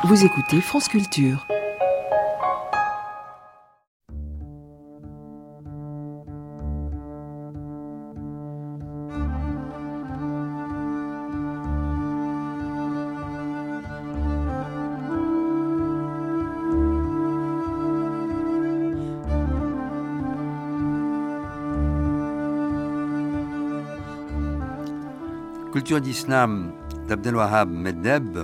Vous écoutez France Culture. Culture d'Islam d'Abdelwahab Meddeb.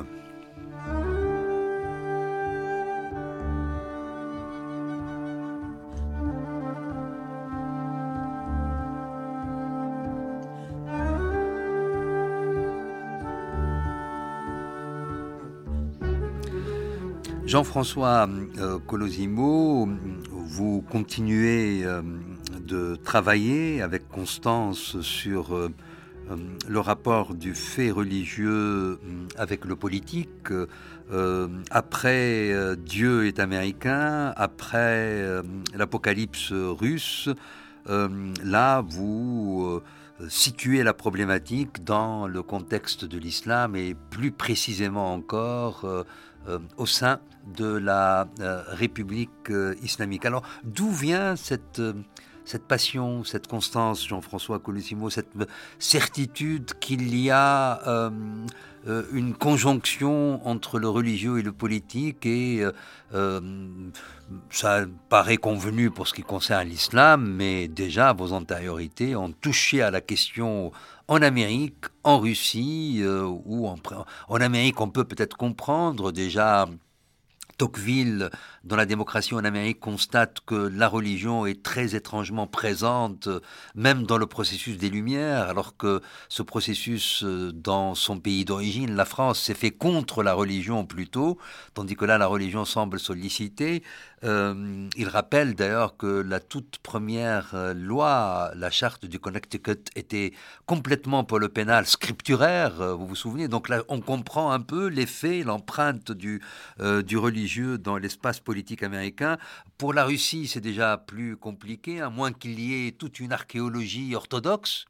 Jean-François Colosimo, vous continuez de travailler avec constance sur le rapport du fait religieux avec le politique. Après Dieu est américain, après l'apocalypse russe, là vous situez la problématique dans le contexte de l'islam et plus précisément encore au sein de la République islamique. Alors, d'où vient cette passion, cette constance, Jean-François Colosimo, cette certitude qu'il y a une conjonction entre le religieux et le politique et ça paraît convenu pour ce qui concerne l'islam, mais déjà vos antériorités ont touché à la question en Amérique, en Russie, ou en Amérique on peut peut-être comprendre déjà. Tocqueville, dans la démocratie en Amérique, constate que la religion est très étrangement présente, même dans le processus des Lumières, alors que ce processus, dans son pays d'origine, la France, s'est fait contre la religion plutôt, tandis que là, la religion semble solliciter. Il rappelle d'ailleurs que la toute première loi, la charte du Connecticut, était complètement pour le pénal scripturaire, vous vous souvenez. Donc là, on comprend un peu l'effet, l'empreinte du religieux dans l'espace politique américain. Pour la Russie, c'est déjà plus compliqué, à moins qu'il y ait toute une archéologie orthodoxe,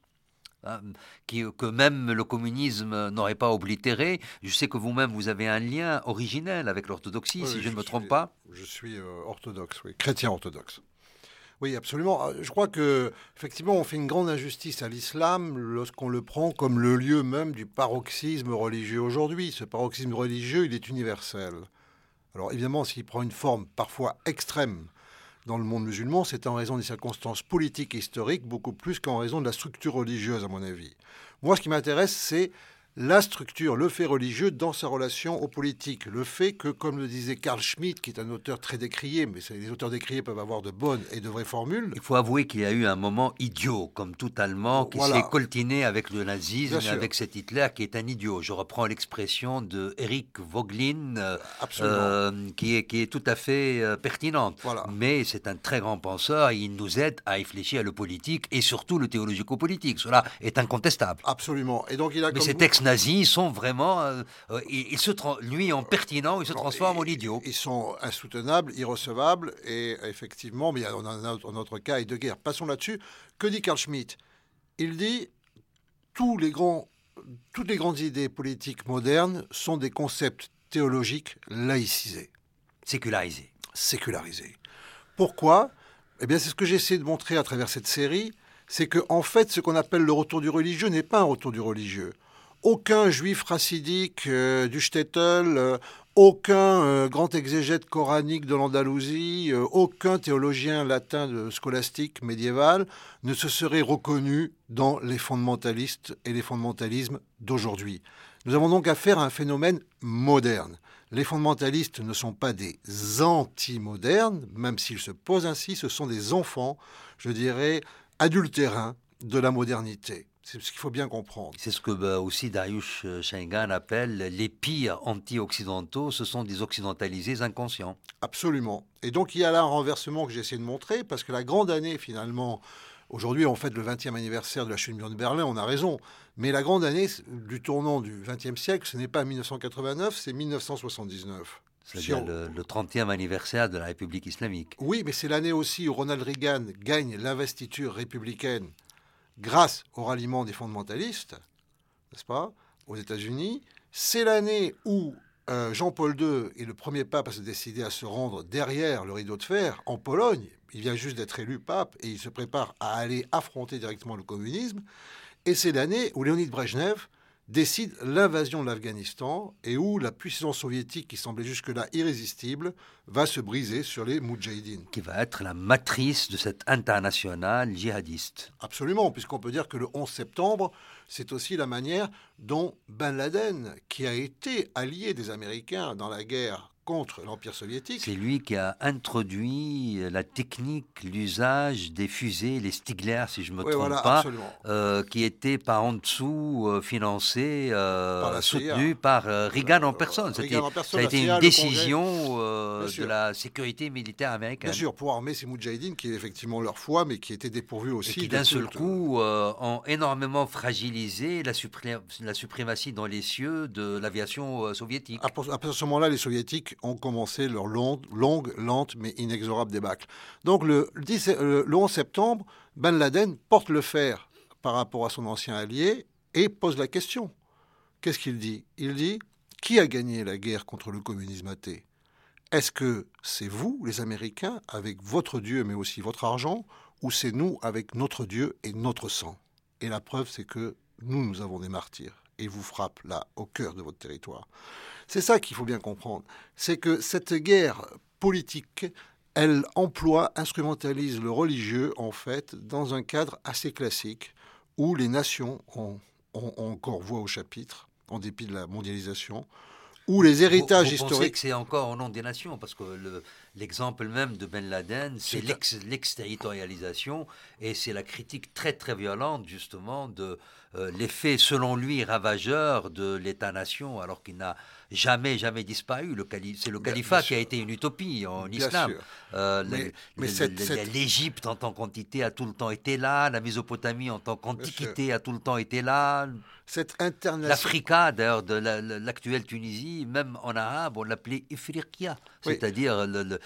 que même le communisme n'aurait pas oblitéré. Je sais que vous-même, vous avez un lien originel avec l'orthodoxie, si je ne me trompe pas. Je suis orthodoxe, oui, chrétien orthodoxe. Oui, absolument. Je crois que effectivement, on fait une grande injustice à l'islam lorsqu'on le prend comme le lieu même du paroxysme religieux aujourd'hui. Ce paroxysme religieux, il est universel. Alors évidemment, s'il prend une forme parfois extrême dans le monde musulman, c'est en raison des circonstances politiques et historiques, beaucoup plus qu'en raison de la structure religieuse, à mon avis. Moi, ce qui m'intéresse, c'est la structure, le fait religieux dans sa relation aux politiques. Le fait que, comme le disait Carl Schmitt, qui est un auteur très décrié, mais les auteurs décriés peuvent avoir de bonnes et de vraies formules. Il faut avouer qu'il y a eu un moment idiot, comme tout Allemand, qui s'est coltiné avec le nazisme et avec cet Hitler qui est un idiot. Je reprends l'expression de Eric Voegelin, qui est tout à fait pertinente. Voilà. Mais c'est un très grand penseur et il nous aide à réfléchir le politique et surtout le théologico-politique. Cela est incontestable. Absolument. Et donc il a mais ces textes nazis sont vraiment, lui en pertinent, il se transforme en idiot. Ils sont insoutenables, irrecevables, et effectivement, mais on a un autre cas et de guerre. Passons là-dessus. Que dit Carl Schmitt ? Il dit toutes les grandes idées politiques modernes sont des concepts théologiques laïcisés. Sécularisés. Pourquoi ? Eh bien, c'est ce que j'essaie de montrer à travers cette série, c'est que en fait, ce qu'on appelle le retour du religieux n'est pas un retour du religieux. Aucun juif racidique du Shtetl, aucun grand exégète coranique de l'Andalousie, aucun théologien latin scolastique médiéval ne se serait reconnu dans les fondamentalistes et les fondamentalismes d'aujourd'hui. Nous avons donc affaire à un phénomène moderne. Les fondamentalistes ne sont pas des anti-modernes, même s'ils se posent ainsi, ce sont des enfants, je dirais, adultérins de la modernité. C'est ce qu'il faut bien comprendre. C'est ce que aussi Dariush Shahingan appelle les pires anti-occidentaux, ce sont des occidentalisés inconscients. Absolument. Et donc il y a là un renversement que j'essaie de montrer, parce que la grande année finalement, aujourd'hui on fête le 20e anniversaire de la chute du mur de Berlin, on a raison, mais la grande année du tournant du 20e siècle, ce n'est pas 1989, c'est 1979. C'est-à-dire le 30e anniversaire de la République islamique. Oui, mais c'est l'année aussi où Ronald Reagan gagne l'investiture républicaine grâce au ralliement des fondamentalistes, n'est-ce pas, aux États-Unis. C'est l'année où Jean-Paul II est le premier pape à se décider à se rendre derrière le rideau de fer, en Pologne. Il vient juste d'être élu pape et il se prépare à aller affronter directement le communisme. Et c'est l'année où Léonid Brejnev décide l'invasion de l'Afghanistan et où la puissance soviétique, qui semblait jusque-là irrésistible, va se briser sur les Moudjahidines. Qui va être la matrice de cette internationale djihadiste. Absolument, puisqu'on peut dire que le 11 septembre, c'est aussi la manière dont Ben Laden, qui a été allié des Américains dans la guerre contre l'Empire soviétique. C'est lui qui a introduit la technique, l'usage des fusées, les Stigler, si je ne me trompe pas, qui étaient par en dessous financés, soutenus par Reagan en personne. Ça a été une décision de la sécurité militaire américaine. Bien sûr, pour armer ces Moudjahidines, qui est effectivement leur foi, mais qui étaient dépourvus aussi. Et qui d'un seul coup ont énormément fragilisé la suprématie dans les cieux de l'aviation soviétique. À partir de ce moment-là, les Soviétiques ont commencé leur longue, lente, mais inexorable débâcle. Donc le 11 septembre, Ben Laden porte le fer par rapport à son ancien allié et pose la question. Qu'est-ce qu'il dit ? Il dit, qui a gagné la guerre contre le communisme athée ? Est-ce que c'est vous, les Américains, avec votre Dieu, mais aussi votre argent, ou c'est nous, avec notre Dieu et notre sang ? Et la preuve, c'est que nous avons des martyrs. Et vous frappe là, au cœur de votre territoire. C'est ça qu'il faut bien comprendre. C'est que cette guerre politique, elle instrumentalise le religieux, en fait, dans un cadre assez classique, où les nations ont encore voix au chapitre, en dépit de la mondialisation, où les héritages historiques... Vous pensez que c'est encore au nom des nations, parce que l'exemple même de Ben Laden, c'est l'exterritorialisation, et c'est la critique très très violente, justement, de l'effet, selon lui, ravageur de l'État-nation, alors qu'il n'a jamais disparu. C'est le califat qui a été une utopie en islam. L'Égypte en tant qu'entité a tout le temps été là, la Mésopotamie en tant qu'antiquité a tout le temps été là. L'Africa, d'ailleurs, de l'actuelle Tunisie, même en arabe, on l'appelait Ifriqiya, c'est-à-dire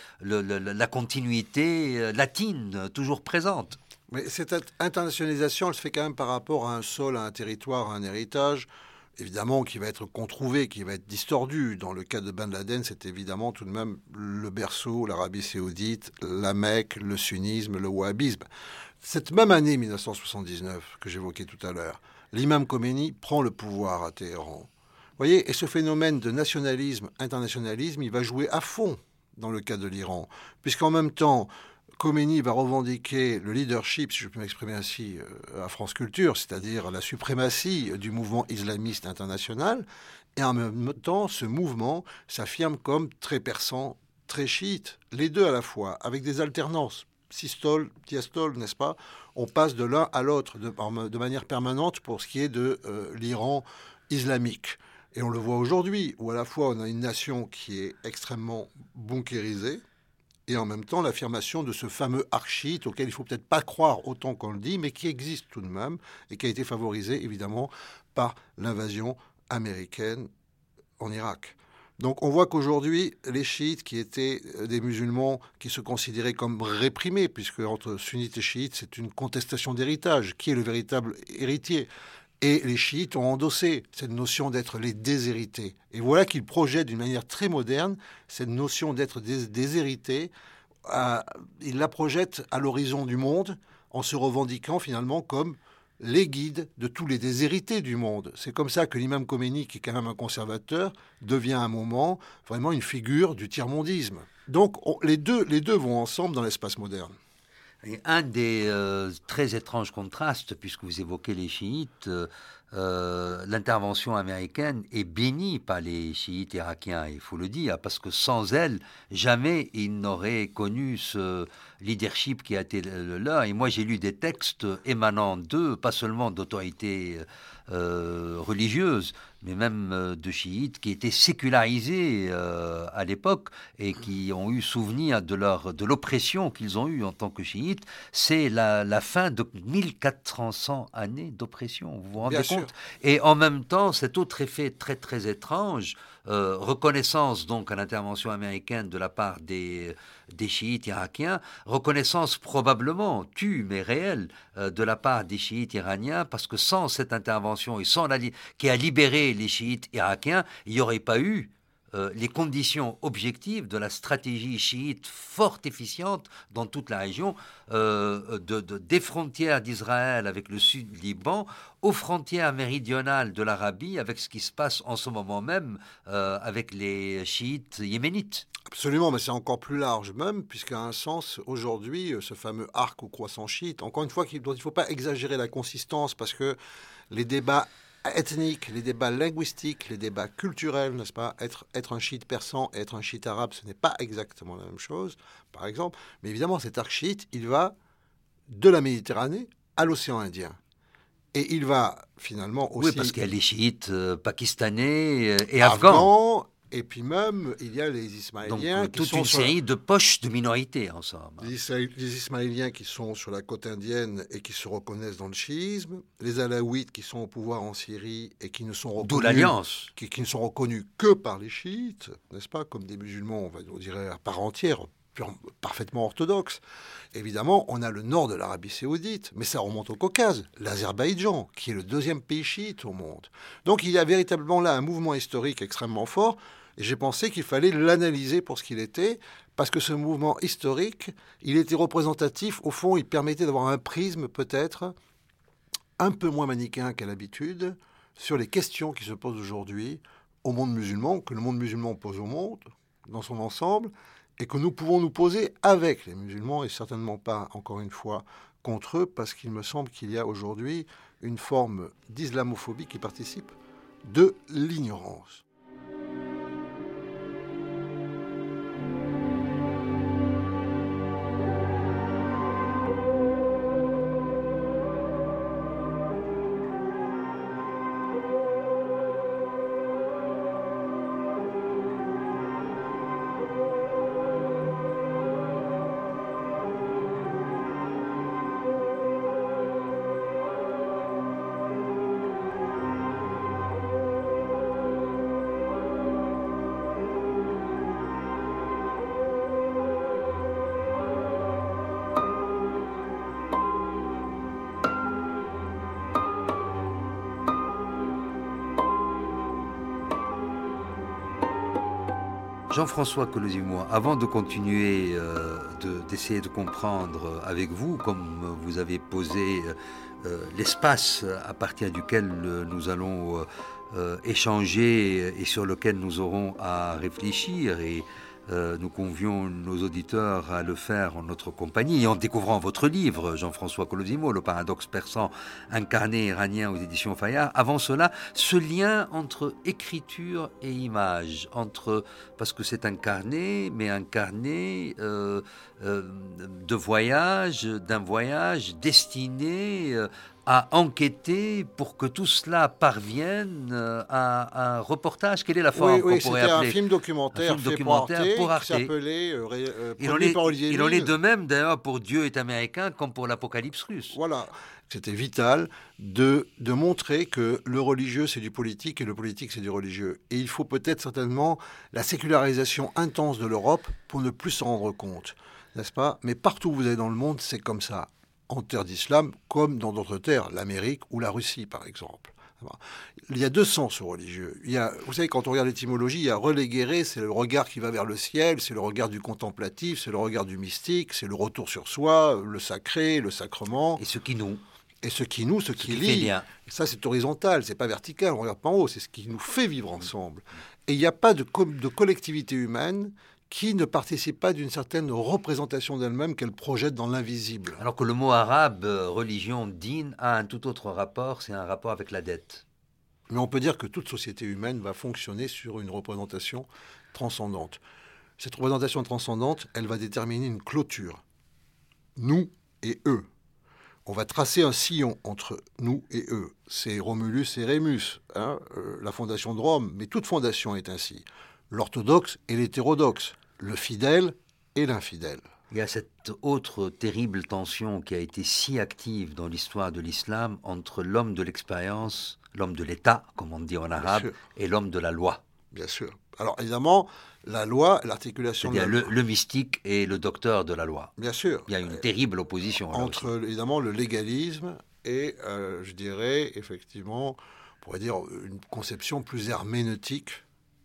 la continuité latine, toujours présente. Mais cette internationalisation, elle se fait quand même par rapport à un sol, à un territoire, à un héritage, évidemment, qui va être controuvé, qui va être distordu. Dans le cas de Ben Laden, c'est évidemment tout de même le berceau, l'Arabie saoudite, la Mecque, le sunnisme, le wahhabisme. Cette même année 1979 que j'évoquais tout à l'heure, l'imam Khomeini prend le pouvoir à Téhéran. Vous voyez, et ce phénomène de nationalisme, internationalisme, il va jouer à fond dans le cas de l'Iran, puisqu'en même temps, Khomeini va revendiquer le leadership, si je peux m'exprimer ainsi, à France Culture, c'est-à-dire la suprématie du mouvement islamiste international, et en même temps, ce mouvement s'affirme comme très persan, très chiite, les deux à la fois, avec des alternances, systole, diastole, n'est-ce pas ? On passe de l'un à l'autre de manière permanente pour ce qui est de l'Iran islamique. Et on le voit aujourd'hui, où à la fois on a une nation qui est extrêmement bunkérisée, et en même temps l'affirmation de ce fameux archiite auquel il ne faut peut-être pas croire autant qu'on le dit, mais qui existe tout de même, et qui a été favorisé évidemment par l'invasion américaine en Irak. Donc on voit qu'aujourd'hui, les chiites, qui étaient des musulmans qui se considéraient comme réprimés, puisque entre sunnites et chiites, c'est une contestation d'héritage. Qui est le véritable héritier ? Et les chiites ont endossé cette notion d'être les déshérités. Et voilà qu'ils projettent d'une manière très moderne cette notion d'être déshérités. Ils la projettent à l'horizon du monde en se revendiquant finalement comme les guides de tous les déshérités du monde. C'est comme ça que l'imam Khomeini, qui est quand même un conservateur, devient à un moment vraiment une figure du tiers-mondisme. Donc les deux vont ensemble dans l'espace moderne. Et un des très étranges contrastes, puisque vous évoquez les chiites, l'intervention américaine est bénie par les chiites irakiens, il faut le dire, parce que sans elle, jamais ils n'auraient connu ce leadership qui a été le leur. Et moi, j'ai lu des textes émanant d'eux, pas seulement d'autorités religieuses, mais même de chiites qui étaient sécularisés à l'époque et qui ont eu souvenir de l'oppression qu'ils ont eue en tant que chiites. C'est la fin de 1400 années d'oppression, vous vous rendez compte ? Et en même temps, cet autre effet très très étrange, reconnaissance donc à l'intervention américaine de la part des chiites irakiens, reconnaissance probablement mais réelle de la part des chiites iraniens, parce que sans cette intervention et qui a libéré les chiites irakiens, il n'y aurait pas eu les conditions objectives de la stratégie chiite fort efficiente dans toute la région, des frontières d'Israël avec le sud du Liban, aux frontières méridionales de l'Arabie, avec ce qui se passe en ce moment même avec les chiites yéménites. Absolument, mais c'est encore plus large même, puisqu'à un sens, aujourd'hui, ce fameux arc au croissant chiite, encore une fois, dont il ne faut pas exagérer la consistance, parce que les débats ethniques, les débats linguistiques, les débats culturels, n'est-ce pas, être un chiite persan et être un chiite arabe, ce n'est pas exactement la même chose, par exemple. Mais évidemment, cet arc chiite, il va de la Méditerranée à l'océan Indien. Et il va finalement aussi... Oui, parce qu'il y a les chiites pakistanais et afghans. Et puis même, il y a les Ismaéliens. Donc, toute une série de poches de minorités, en somme. Les Ismaéliens qui sont sur la côte indienne et qui se reconnaissent dans le chiisme. Les Alaouites qui sont au pouvoir en Syrie et qui ne sont reconnus... D'où l'alliance. Qui ne sont reconnus que par les chiites, n'est-ce pas, comme des musulmans, on dirait à part entière, parfaitement orthodoxes. Évidemment, on a le nord de l'Arabie saoudite, mais ça remonte au Caucase, l'Azerbaïdjan, qui est le deuxième pays chiite au monde. Donc il y a véritablement là un mouvement historique extrêmement fort, et j'ai pensé qu'il fallait l'analyser pour ce qu'il était, parce que ce mouvement historique, il était représentatif, au fond, il permettait d'avoir un prisme peut-être un peu moins manichéen qu'à l'habitude, sur les questions qui se posent aujourd'hui au monde musulman, que le monde musulman pose au monde, dans son ensemble, et que nous pouvons nous poser avec les musulmans, et certainement pas, encore une fois, contre eux, parce qu'il me semble qu'il y a aujourd'hui une forme d'islamophobie qui participe de l'ignorance. Jean-François Colosimo, avant de continuer d'essayer de comprendre avec vous, comme vous avez posé l'espace à partir duquel nous allons échanger et sur lequel nous aurons à réfléchir, et nous convions nos auditeurs à le faire en notre compagnie et en découvrant votre livre, Jean-François Colosimo, Le paradoxe persan incarné iranien aux éditions Fayard. Avant cela, ce lien entre écriture et image, parce que c'est un carnet, mais un carnet d'un voyage destiné à enquêter pour que tout cela parvienne à un reportage. Quelle est la forme qu'on pourrait appeler ? C'était un film documentaire pour Arte. Qui s'appelait Il en est de même d'ailleurs pour Dieu est américain comme pour l'Apocalypse russe. Voilà. C'était vital de montrer que le religieux, c'est du politique et le politique, c'est du religieux. Et il faut peut-être certainement la sécularisation intense de l'Europe pour ne plus s'en rendre compte, n'est-ce pas ? Mais partout où vous allez dans le monde, c'est comme ça. En terre d'islam, comme dans d'autres terres, l'Amérique ou la Russie, par exemple. Il y a deux sens au religieux. Vous savez, quand on regarde l'étymologie, il y a reléguéré, c'est le regard qui va vers le ciel, c'est le regard du contemplatif, c'est le regard du mystique, c'est le retour sur soi, le sacré, le sacrement. Et ce qui nous. Et ce qui lie. Et ça, c'est horizontal, c'est pas vertical, on regarde pas en haut, c'est ce qui nous fait vivre ensemble. Et il n'y a pas de collectivité humaine qui ne participe pas d'une certaine représentation d'elle-même qu'elle projette dans l'invisible. Alors que le mot arabe, religion, din, a un tout autre rapport, c'est un rapport avec la dette. Mais on peut dire que toute société humaine va fonctionner sur une représentation transcendante. Cette représentation transcendante, elle va déterminer une clôture. Nous et eux. On va tracer un sillon entre nous et eux. C'est Romulus et Rémus, la fondation de Rome, mais toute fondation est ainsi. L'orthodoxe et l'hétérodoxe, le fidèle et l'infidèle. Il y a cette autre terrible tension qui a été si active dans l'histoire de l'islam entre l'homme de l'expérience, l'homme de l'État, comme on dit en arabe, et l'homme de la loi. Bien sûr. Alors évidemment, la loi, l'articulation... C'est-à-dire le mystique et le docteur de la loi. Bien sûr. Il y a une terrible opposition. Entre évidemment le légalisme et, je dirais, effectivement, on pourrait dire une conception plus herméneutique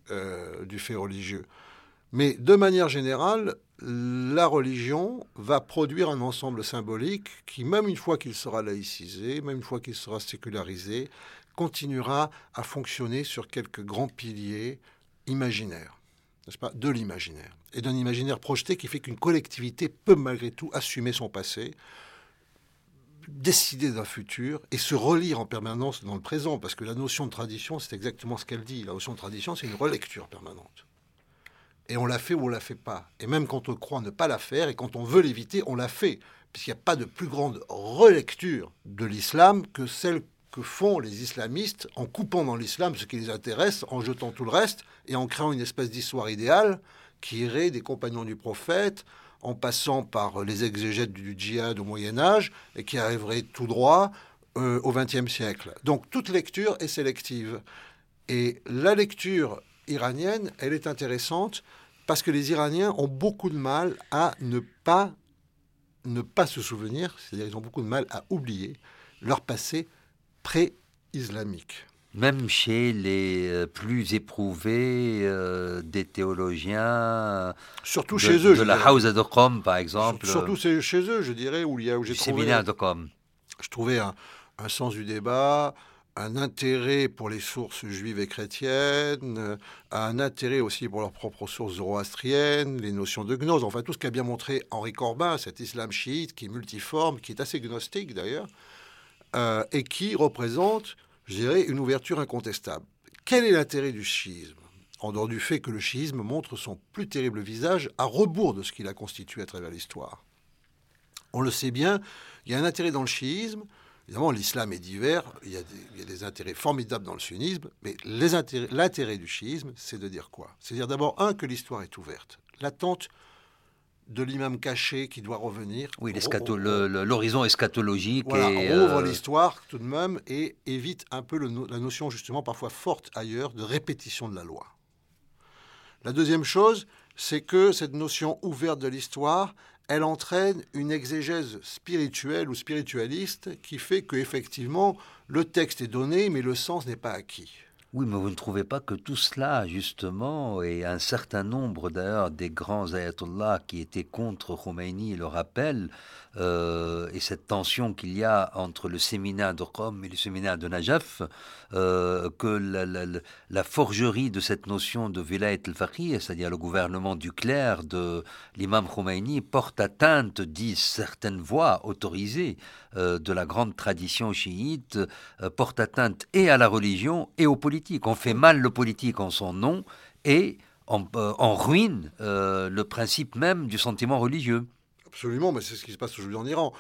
du fait religieux. Mais de manière générale, la religion va produire un ensemble symbolique qui, même une fois qu'il sera laïcisé, même une fois qu'il sera sécularisé, continuera à fonctionner sur quelques grands piliers imaginaires, n'est-ce pas, de l'imaginaire. Et d'un imaginaire projeté qui fait qu'une collectivité peut malgré tout assumer son passé, décider d'un futur et se relire en permanence dans le présent, parce que la notion de tradition, c'est exactement ce qu'elle dit. La notion de tradition, c'est une relecture permanente. Et on la fait ou on la fait pas. Et même quand on croit ne pas la faire, et quand on veut l'éviter, on la fait. Puisqu'il n'y a pas de plus grande relecture de l'islam que celle que font les islamistes en coupant dans l'islam ce qui les intéresse, en jetant tout le reste, et en créant une espèce d'histoire idéale qui irait des compagnons du prophète, en passant par les exégètes du djihad au Moyen-Âge, et qui arriverait tout droit au XXe siècle. Donc toute lecture est sélective. Et la lecture iranienne, elle est intéressante parce que les Iraniens ont beaucoup de mal à ne pas se souvenir, c'est-à-dire ils ont beaucoup de mal à oublier leur passé pré-islamique. Même chez les plus éprouvés des théologiens, surtout chez eux, de la Hawza de Qom, par exemple. Surtout chez eux, je dirais, où j'ai trouvé... séminaire de Qom. Je trouvais un sens du débat, un intérêt pour les sources juives et chrétiennes, un intérêt aussi pour leurs propres sources zoroastriennes, les notions de gnose, enfin tout ce qu'a bien montré Henri Corbin, cet islam chiite qui est multiforme, qui est assez gnostique d'ailleurs, et qui représente, je dirais, une ouverture incontestable. Quel est l'intérêt du chiisme ? En dehors du fait que le chiisme montre son plus terrible visage à rebours de ce qu'il a constitué à travers l'histoire. On le sait bien, il y a un intérêt dans le chiisme. Évidemment, l'islam est divers, il y a des intérêts formidables dans le sunnisme, mais l'intérêt du chiisme, c'est de dire quoi ? C'est dire d'abord, que l'histoire est ouverte. L'attente de l'imam caché qui doit revenir. Oui, l'horizon eschatologique. Voilà, on ouvre l'histoire tout de même et évite un peu la notion justement parfois forte ailleurs de répétition de la loi. La deuxième chose, c'est que cette notion ouverte de l'histoire, elle entraîne une exégèse spirituelle ou spiritualiste qui fait qu'effectivement, le texte est donné, mais le sens n'est pas acquis. Oui, mais vous ne trouvez pas que tout cela, justement, et un certain nombre d'ailleurs des grands ayatollahs qui étaient contre Khomeini le rappellent, et cette tension qu'il y a entre le séminaire de Qom et le séminaire de Najaf, que la forgerie de cette notion de Vilayat al-Faqih, c'est-à-dire le gouvernement du clerc de l'imam Khomeini, porte atteinte, disent certaines voix autorisées de la grande tradition chiite, porte atteinte et à la religion et aux politiques. On fait mal le politique en son nom et on ruine le principe même du sentiment religieux. Absolument, mais c'est ce qui se passe aujourd'hui en Iran.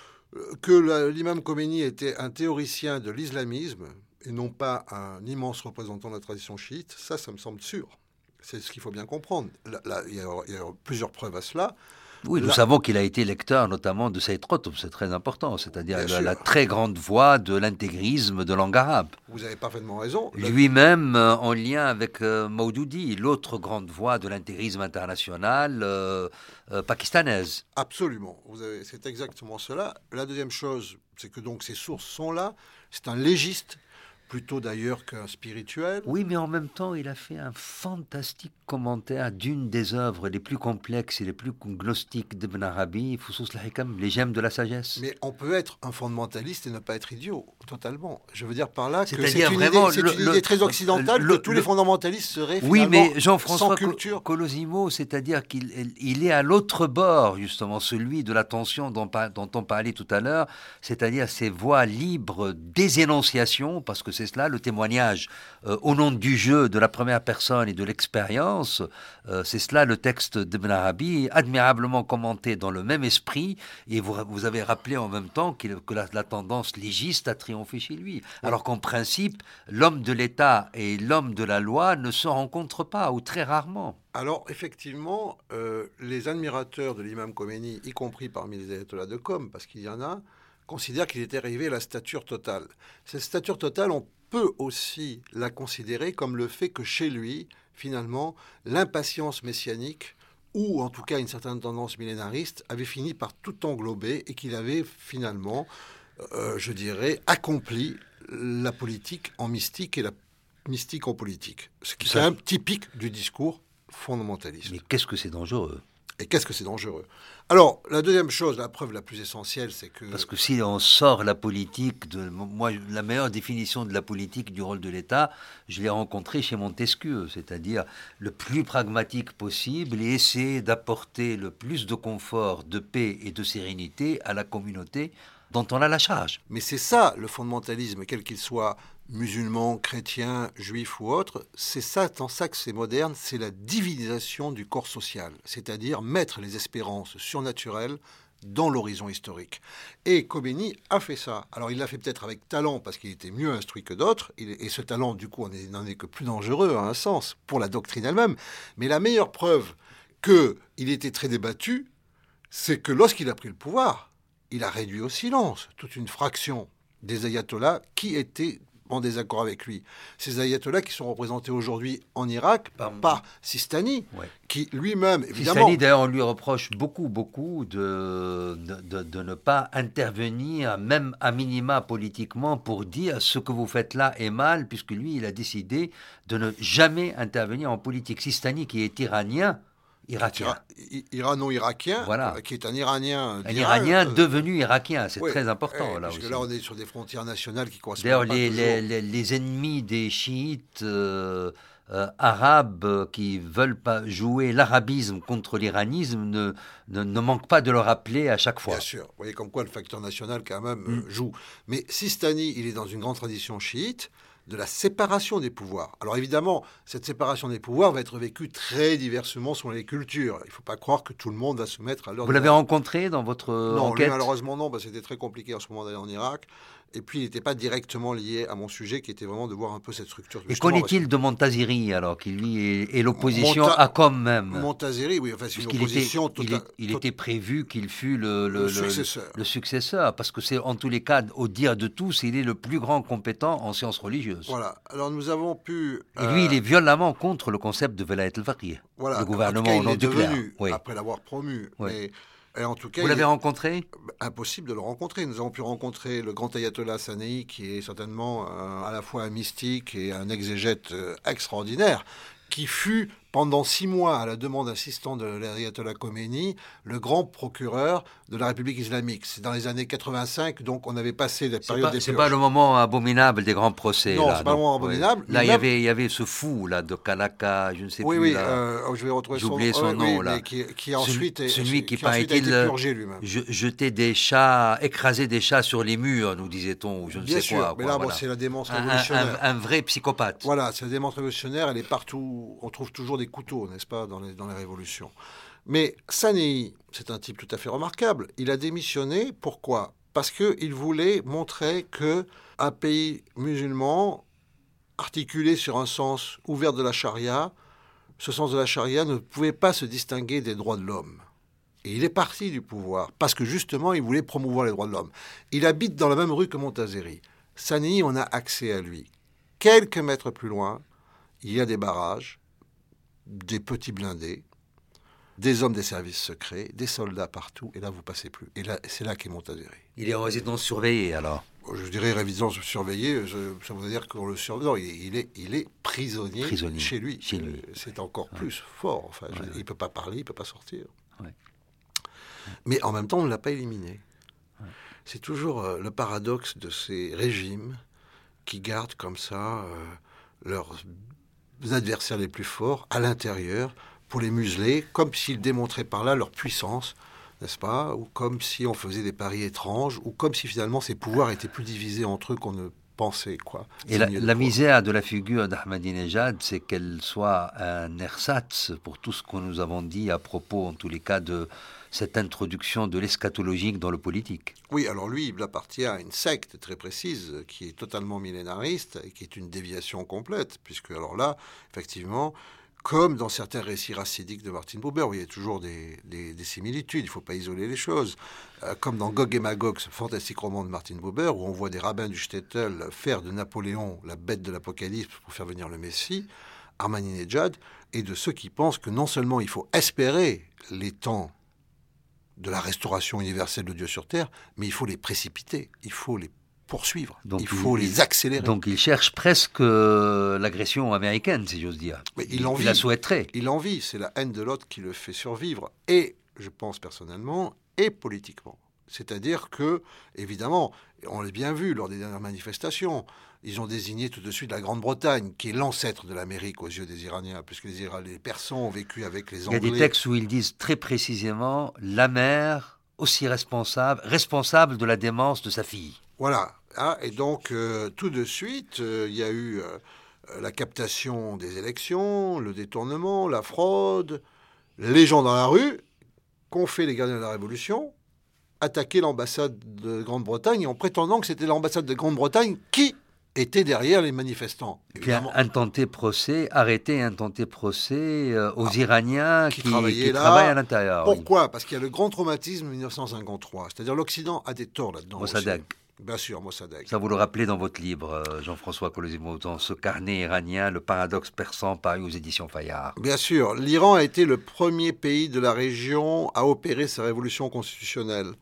Que l'imam Khomeini était un théoricien de l'islamisme et non pas un immense représentant de la tradition chiite, ça me semble sûr. C'est ce qu'il faut bien comprendre. Il y a plusieurs preuves à cela. Oui, nous savons qu'il a été lecteur notamment de Saïd Qutb, c'est très important, c'est-à-dire la très grande voix de l'intégrisme de langue arabe. Vous avez parfaitement raison. Lui-même en lien avec Maudoudi, l'autre grande voix de l'intégrisme international pakistanaise. Absolument, c'est exactement cela. La deuxième chose, c'est que donc ces sources sont là, c'est un légiste, plutôt d'ailleurs qu'un spirituel. Oui, mais en même temps, il a fait un fantastique commentaire d'une des œuvres les plus complexes et les plus gnostiques d'Ibn Arabi, Fusus al-Hikam, les gemmes de la sagesse. Mais on peut être un fondamentaliste et ne pas être idiot, totalement. Je veux dire par là que c'est une idée très occidentale que tous les fondamentalistes seraient finalement oui, mais Jean-François sans culture. Colosimo, c'est-à-dire qu'il est à l'autre bord, justement, celui de la tension dont on parlait tout à l'heure, c'est-à-dire ces voies libres des énonciations, parce que c'est cela, le témoignage au nom du jeu, de la première personne et de l'expérience. C'est cela le texte d'Ibn Arabi, admirablement commenté dans le même esprit, et vous avez rappelé en même temps que la tendance légiste a triomphé chez lui. Alors qu'en principe, l'homme de l'État et l'homme de la loi ne se rencontrent pas, ou très rarement. Alors, effectivement, les admirateurs de l'imam Khomeini, y compris parmi les ayatollahs de Qom, parce qu'il y en a, considèrent qu'il était arrivé à la stature totale. Cette stature totale, on peut aussi la considérer comme le fait que chez lui, finalement, l'impatience messianique, ou en tout cas une certaine tendance millénariste, avait fini par tout englober et qu'il avait finalement, je dirais, accompli la politique en mystique et mystique en politique. Ce qui est Ça- quand même typique du discours fondamentaliste. Mais qu'est-ce que c'est dangereux? Et qu'est-ce que c'est dangereux? Alors, la deuxième chose, la preuve la plus essentielle, c'est que... Parce que si on sort la politique, moi, la meilleure définition de la politique, du rôle de l'État, je l'ai rencontré chez Montesquieu, c'est-à-dire le plus pragmatique possible et essayer d'apporter le plus de confort, de paix et de sérénité à la communauté dont on a la charge. Mais c'est ça, le fondamentalisme, quel qu'il soit musulman, chrétien, juif ou autre, c'est ça, tant ça que c'est moderne, c'est la divinisation du corps social, c'est-à-dire mettre les espérances surnaturelles dans l'horizon historique. Et Khomeini a fait ça. Alors il l'a fait peut-être avec talent, parce qu'il était mieux instruit que d'autres, et ce talent, du coup, n'en est que plus dangereux, à un sens, pour la doctrine elle-même. Mais la meilleure preuve qu'il était très débattu, c'est que lorsqu'il a pris le pouvoir, il a réduit au silence toute une fraction des ayatollahs qui étaient en désaccord avec lui. Ces ayatollahs qui sont représentés aujourd'hui en Irak par Sistani, Ouais. qui lui-même, évidemment... Sistani, d'ailleurs, on lui reproche beaucoup de ne pas intervenir, même à minima politiquement, pour dire ce que vous faites là est mal, puisque lui, il a décidé de ne jamais intervenir en politique. Sistani, qui est irakien, irano-irakien, voilà. Qui est un Iranien... Un Iranien devenu irakien, c'est très important. Là parce aussi. que là, on est sur des frontières nationales qui D'ailleurs, correspondent pas toujours. les ennemis des chiites arabes qui veulent pas jouer l'arabisme contre l'iranisme ne manquent pas de le rappeler à chaque fois. Bien sûr. Vous voyez comme quoi le facteur national, quand même, joue. Mais Sistani, il est dans une grande tradition chiite, de la séparation des pouvoirs. Alors évidemment, cette séparation des pouvoirs va être vécue très diversement selon les cultures. Il ne faut pas croire que tout le monde va se mettre à l'heure. Vous l'avez rencontré dans votre enquête? Non, malheureusement non, c'était très compliqué en ce moment d'aller en Irak. Et puis, il n'était pas directement lié à mon sujet, qui était vraiment de voir un peu cette structure. Et qu'en est-il de Montazeri, alors, qui lui est l'opposition à quand même? Montazeri, oui, enfin, c'est une Puisqu'il opposition... il était prévu qu'il fût le successeur. Successeur, parce que c'est, en tous les cas, au dire de tous, il est le plus grand compétent en sciences religieuses. Voilà, alors nous avons pu... Et lui, il est violemment contre le concept de Velayat el-Faqih, voilà, le gouvernement en tout cas, il est clair. devenu, Oui. après l'avoir promu. Oui. Mais, et en tout cas, Vous l'avez rencontré? Impossible de le rencontrer. Nous avons pu rencontrer le grand ayatollah Sanei, qui est certainement à la fois un mystique et un exégète extraordinaire, qui fut pendant 6 mois, à la demande insistante de l'ayatollah Khomeini, le grand procureur de la République islamique. C'est dans les années 85, donc on avait passé la période des purges. C'est pas le moment abominable des grands procès. Non, là, c'est pas le moment abominable. Là, il y avait ce fou là de Kalaka, je ne sais plus. Oui, là. je vais retrouver J'ai oublié son nom là. Mais qui ensuite celui qui a été purgé lui-même. Jeter des chats, écraser des chats sur les murs, nous disait-on, ou je ne Bien sais sûr, quoi. Mais là, bon, c'est la démence révolutionnaire. Un vrai psychopathe. Voilà, c'est la démence révolutionnaire, elle est partout. On trouve toujours des couteaux, n'est-ce pas, dans les révolutions. Mais Sanei, c'est un type tout à fait remarquable. Il a démissionné, pourquoi? Parce qu'il voulait montrer qu'un pays musulman, articulé sur un sens ouvert de la charia, ce sens de la charia ne pouvait pas se distinguer des droits de l'homme. Et il est parti du pouvoir, parce que justement, il voulait promouvoir les droits de l'homme. Il habite dans la même rue que Montazeri. Sanei, on a accès à lui. Quelques mètres plus loin, il y a des barrages, des petits blindés, des hommes des services secrets, des soldats partout, et là, vous passez plus. Et là, c'est là qu'est Montazeri. Il est en résidence surveillée, alors? Je dirais résidence surveillée, ça veut dire qu'on le surveille. Non, il est prisonnier chez lui. C'est encore plus fort. Enfin, il ne peut pas parler, il ne peut pas sortir. Ouais. Mais en même temps, on ne l'a pas éliminé. Ouais. C'est toujours le paradoxe de ces régimes qui gardent comme ça leurs adversaires les plus forts à l'intérieur pour les museler, comme s'ils démontraient par là leur puissance, n'est-ce pas? Ou comme si on faisait des paris étranges, ou comme si finalement ces pouvoirs étaient plus divisés entre eux qu'on ne pensait, quoi. Et la misère de la figure d'Ahmadinejad, c'est qu'elle soit un ersatz pour tout ce que nous avons dit à propos, en tous les cas, de cette introduction de l'eschatologique dans le politique. Oui, alors lui, il appartient à une secte très précise qui est totalement millénariste et qui est une déviation complète, puisque alors là, effectivement, comme dans certains récits racidiques de Martin Buber, où il y a toujours des similitudes, il ne faut pas isoler les choses. Comme dans Gog et Magog, ce fantastique roman de Martin Buber, où on voit des rabbins du shtetl faire de Napoléon la bête de l'Apocalypse pour faire venir le Messie, Ahmadinejad est de ceux qui pensent que non seulement il faut espérer les temps de la restauration universelle de Dieu sur terre, mais il faut les précipiter, il faut les poursuivre. Donc il faut les accélérer. Donc il cherche presque l'agression américaine, si j'ose dire. Mais il la souhaiterait. Il en vit. C'est la haine de l'autre qui le fait survivre. Et, je pense personnellement, et politiquement. C'est-à-dire que, évidemment, on l'a bien vu lors des dernières manifestations, ils ont désigné tout de suite la Grande-Bretagne, qui est l'ancêtre de l'Amérique aux yeux des Iraniens, puisque les Persans ont vécu avec les Anglais. Il y a des textes où ils disent très précisément la mère aussi responsable de la démence de sa fille. Voilà. Et donc, tout de suite, il y a eu la captation des élections, le détournement, la fraude, les gens dans la rue, qu'ont fait les gardiens de la Révolution, attaquer l'ambassade de Grande-Bretagne en prétendant que c'était l'ambassade de Grande-Bretagne qui était derrière les manifestants. Puis intenté procès, arrêté intenté procès aux Iraniens qui travaillent à l'intérieur. Pourquoi ? Parce qu'il y a le grand traumatisme de 1953. C'est-à-dire l'Occident a des torts là-dedans. Mossadegh. Bien sûr, Mossadegh. Ça, vous le rappelez dans votre livre, Jean-François Colosimo, dans ce carnet iranien, Le paradoxe persan, paru aux éditions Fayard. Bien sûr. L'Iran a été le premier pays de la région à opérer sa révolution constitutionnelle.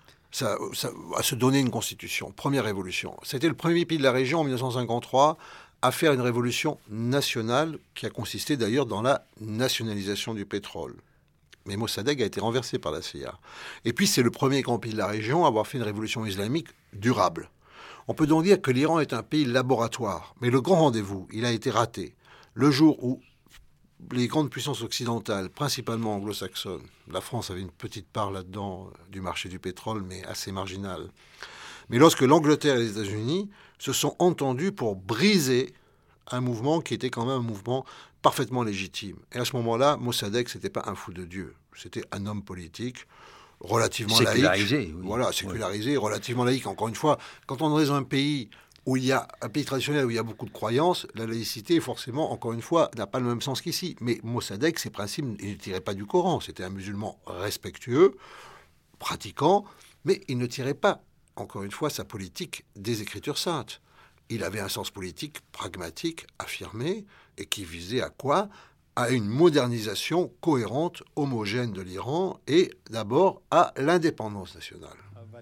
À se donner une constitution. Première révolution. C'était le premier pays de la région en 1953 à faire une révolution nationale qui a consisté d'ailleurs dans la nationalisation du pétrole. Mais Mossadegh a été renversé par la CIA. Et puis c'est le premier grand pays de la région à avoir fait une révolution islamique durable. On peut donc dire que l'Iran est un pays laboratoire. Mais le grand rendez-vous, il a été raté. Le jour où les grandes puissances occidentales, principalement anglo-saxonnes, la France avait une petite part là-dedans du marché du pétrole, mais assez marginale. Mais lorsque l'Angleterre et les États-Unis se sont entendus pour briser un mouvement qui était quand même un mouvement parfaitement légitime. Et à ce moment-là, Mossadegh, c'était pas un fou de Dieu. C'était un homme politique relativement sécularisé, laïque. Oui. Voilà, sécularisé, relativement laïque. Encore une fois, quand on est dans un pays où il y a un pays traditionnel où il y a beaucoup de croyances, la laïcité, forcément, encore une fois, n'a pas le même sens qu'ici. Mais Mossadegh, ses principes, il ne tirait pas du Coran. C'était un musulman respectueux, pratiquant, mais il ne tirait pas, encore une fois, sa politique des Écritures saintes. Il avait un sens politique pragmatique, affirmé, et qui visait à quoi ? À une modernisation cohérente, homogène de l'Iran, et d'abord à l'indépendance nationale.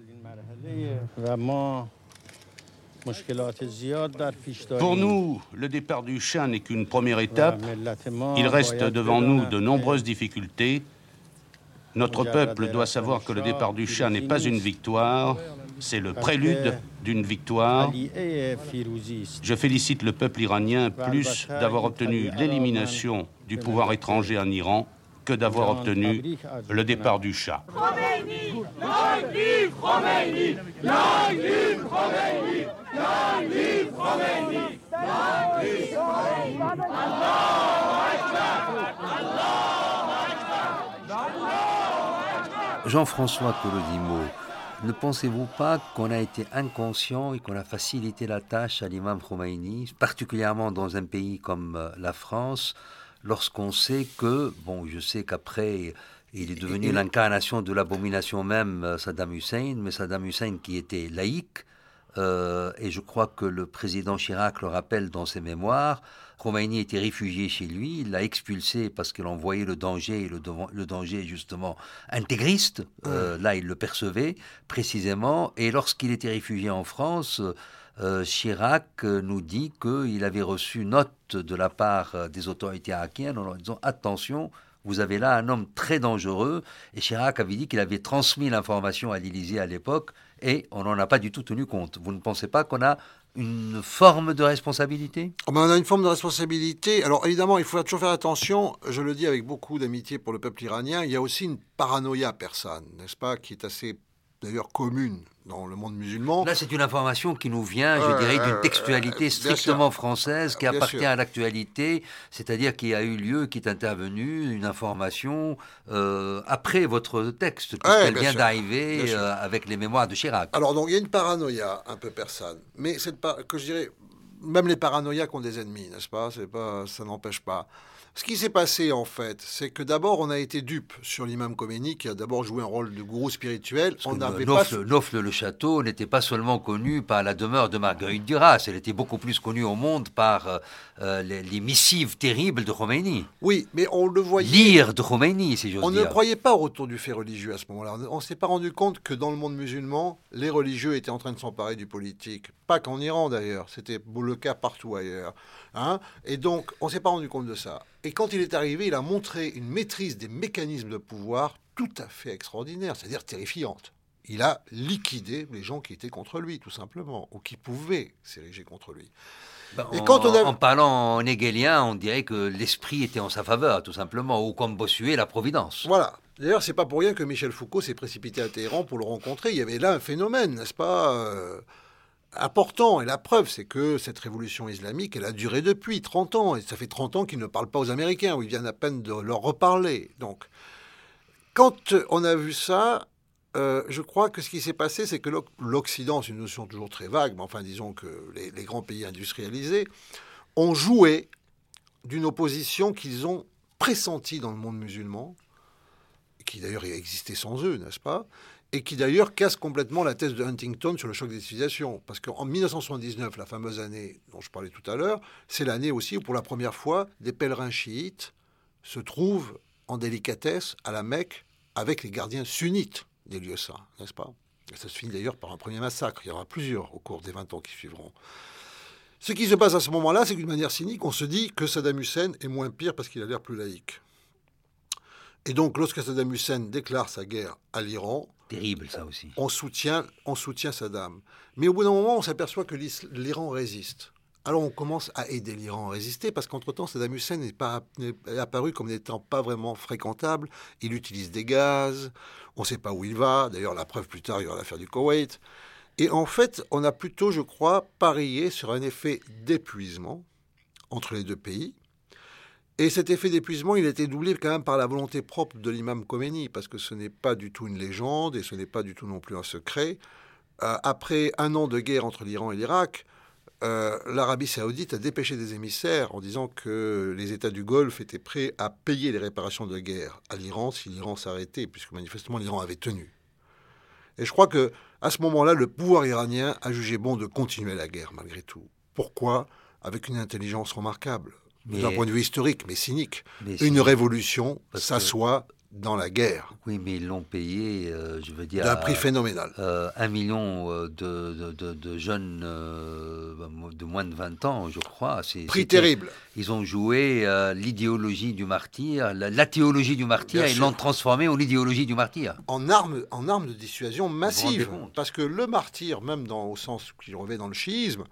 Pour nous, le départ du Shah n'est qu'une première étape. Il reste devant nous de nombreuses difficultés. Notre peuple doit savoir que le départ du Shah n'est pas une victoire, c'est le prélude d'une victoire. Je félicite le peuple iranien plus d'avoir obtenu l'élimination du pouvoir étranger en Iran que d'avoir obtenu le départ du Shah. Jean-François Colosimo, ne pensez-vous pas qu'on a été inconscient et qu'on a facilité la tâche à l'imam Khomeini, particulièrement dans un pays comme la France, lorsqu'on sait que, bon, je sais qu'après, il est devenu l'incarnation de l'abomination même, Saddam Hussein, mais Saddam Hussein qui était laïque, et je crois que le président Chirac le rappelle dans ses mémoires, Khomeini était réfugié chez lui, il l'a expulsé parce qu'il en voyait le danger, et le danger justement intégriste, là il le percevait précisément, et lorsqu'il était réfugié en France, Chirac nous dit qu'il avait reçu note de la part des autorités irakiennes en leur disant « Attention, vous avez là un homme très dangereux », et Chirac avait dit qu'il avait transmis l'information à l'Élysée à l'époque, et on n'en a pas du tout tenu compte. Vous ne pensez pas qu'on a une forme de responsabilité ? On a une forme de responsabilité. Alors évidemment, il faut toujours faire attention, je le dis avec beaucoup d'amitié pour le peuple iranien, il y a aussi une paranoïa persane, n'est-ce pas, qui est assez d'ailleurs commune dans le monde musulman. Là, c'est une information qui nous vient, je dirais, d'une textualité strictement française qui appartient à l'actualité, c'est-à-dire qu'il y a eu lieu, qui est intervenu, une information après votre texte, puisqu'elle vient d'arriver avec les mémoires de Chirac. Alors, donc, il y a une paranoïa un peu persane, mais que je dirais, même les paranoïaques ont des ennemis, n'est-ce pas ? Ça n'empêche pas. Ce qui s'est passé, en fait, c'est que d'abord, on a été dupe sur l'imam Khomeini, qui a d'abord joué un rôle de gourou spirituel. Nofle le château n'était pas seulement connu par la demeure de Marguerite Duras, elle était beaucoup plus connue au monde par les missives terribles de Khomeini. Oui, mais on le voyait... L'ire de Khomeini, si j'ose dire. On ne croyait pas au retour du fait religieux à ce moment-là. On ne s'est pas rendu compte que dans le monde musulman, les religieux étaient en train de s'emparer du politique. Pas qu'en Iran, d'ailleurs. C'était le cas partout ailleurs. Et donc, on ne s'est pas rendu compte de ça. Et quand il est arrivé, il a montré une maîtrise des mécanismes de pouvoir tout à fait extraordinaire, c'est-à-dire terrifiante. Il a liquidé les gens qui étaient contre lui, tout simplement, ou qui pouvaient s'ériger contre lui. En parlant en hegelien, on dirait que l'esprit était en sa faveur, tout simplement, ou comme Bossuet, la providence. Voilà. D'ailleurs, c'est pas pour rien que Michel Foucault s'est précipité à Téhéran pour le rencontrer. Il y avait là un phénomène, n'est-ce pas, important. Et la preuve, c'est que cette révolution islamique, elle a duré depuis 30 ans. Et ça fait 30 ans qu'ils ne parlent pas aux Américains, ou ils viennent à peine de leur reparler. Donc, quand on a vu ça, je crois que ce qui s'est passé, c'est que l'Occident, c'est une notion toujours très vague, mais enfin, disons que les grands pays industrialisés ont joué d'une opposition qu'ils ont pressentie dans le monde musulman, qui d'ailleurs existait sans eux, n'est-ce pas, et qui d'ailleurs casse complètement la thèse de Huntington sur le choc des civilisations. Parce qu'en 1979, la fameuse année dont je parlais tout à l'heure, c'est l'année aussi où pour la première fois, des pèlerins chiites se trouvent en délicatesse à la Mecque avec les gardiens sunnites des lieux saints, n'est-ce pas? Et ça se finit d'ailleurs par un premier massacre. Il y en aura plusieurs au cours des 20 ans qui suivront. Ce qui se passe à ce moment-là, c'est que d'une manière cynique, on se dit que Saddam Hussein est moins pire parce qu'il a l'air plus laïque. Et donc, lorsque Saddam Hussein déclare sa guerre à l'Iran, terrible ça aussi, on soutient Saddam. Mais au bout d'un moment, on s'aperçoit que l'Iran résiste. Alors on commence à aider l'Iran à résister, parce qu'entre-temps, Saddam Hussein est apparu comme n'étant pas vraiment fréquentable. Il utilise des gaz, on ne sait pas où il va. D'ailleurs, la preuve plus tard, il y aura l'affaire du Koweït. Et en fait, on a plutôt, je crois, parié sur un effet d'épuisement entre les deux pays. Et cet effet d'épuisement, il a été doublé quand même par la volonté propre de l'imam Khomeini, parce que ce n'est pas du tout une légende, et ce n'est pas du tout non plus un secret. Après un an de guerre entre l'Iran et l'Irak, l'Arabie saoudite a dépêché des émissaires en disant que les États du Golfe étaient prêts à payer les réparations de guerre à l'Iran si l'Iran s'arrêtait, puisque manifestement l'Iran avait tenu. Et je crois que à ce moment-là, le pouvoir iranien a jugé bon de continuer la guerre malgré tout. Pourquoi? Avec une intelligence remarquable, d'un point de vue historique, mais cynique. Une révolution s'assoit dans la guerre. Oui, mais ils l'ont payé, je veux dire... d'un prix phénoménal. 1 million de jeunes de moins de 20 ans, je crois. Prix terrible. Ils ont joué l'idéologie du martyr, la théologie du martyr, et l'ont transformé en idéologie du martyr. En arme de dissuasion massive. Parce que le martyr, même au sens qu'il revêt dans le chiisme,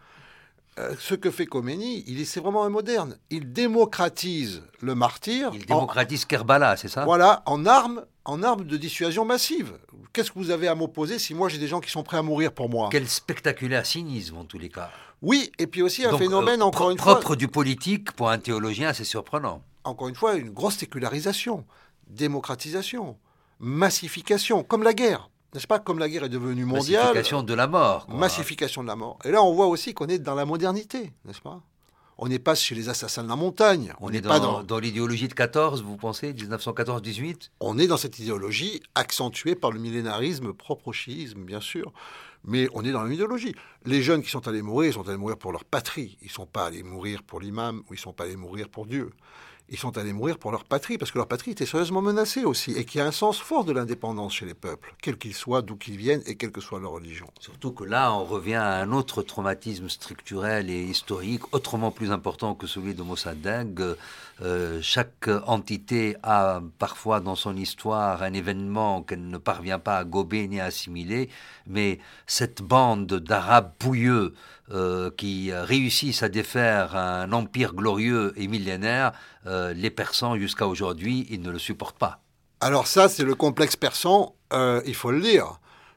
ce que fait Khomeini, c'est vraiment un moderne. Il démocratise le martyr. Il démocratise Kerbala, c'est ça? Voilà, en arme de dissuasion massive. Qu'est-ce que vous avez à m'opposer si moi j'ai des gens qui sont prêts à mourir pour moi? Quel spectaculaire cynisme en tous les cas. Oui, et puis aussi un phénomène, encore une fois... fois... propre du politique, pour un théologien, c'est surprenant. Encore une fois, une grosse sécularisation, démocratisation, massification, comme la guerre. N'est-ce pas? Comme la guerre est devenue mondiale. Massification de la mort. Quoi. Massification de la mort. Et là, on voit aussi qu'on est dans la modernité, n'est-ce pas? On n'est pas chez les assassins de la montagne. On est dans l'idéologie de 14, vous pensez, 1914-18? On est dans cette idéologie accentuée par le millénarisme propre au chiisme, bien sûr. Mais on est dans la idéologie. Les jeunes qui sont allés mourir, ils sont allés mourir pour leur patrie. Ils ne sont pas allés mourir pour l'imam, ou ils ne sont pas allés mourir pour Dieu. Ils sont allés mourir pour leur patrie, parce que leur patrie était sérieusement menacée aussi, et qu'il y a un sens fort de l'indépendance chez les peuples, quels qu'ils soient, d'où qu'ils viennent, et quelle que soit leur religion. Surtout que là, on revient à un autre traumatisme structurel et historique, autrement plus important que celui de Mossadegh. Chaque entité a parfois dans son histoire un événement qu'elle ne parvient pas à gober ni à assimiler, mais cette bande d'Arabes bouilleux qui réussissent à défaire un empire glorieux et millénaire, les Persans, jusqu'à aujourd'hui, ils ne le supportent pas. Alors ça, c'est le complexe persan, il faut le dire.